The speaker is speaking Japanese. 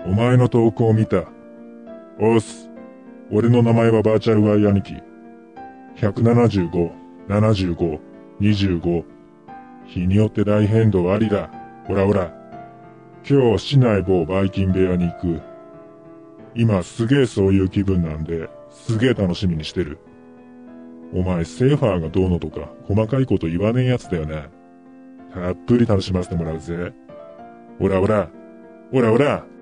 お前の投稿を見た。おっす。俺の名前はバーチャルワイ兄貴。175、75、25。日によって大変動ありだ。ほらほら。今日市内某バイキン部屋に行く。今すげえそういう気分なんで、すげえ楽しみにしてる。お前セーファーがどうのとか細かいこと言わねえやつだよね。たっぷり楽しませてもらうぜ。ほらほら。ほらほら。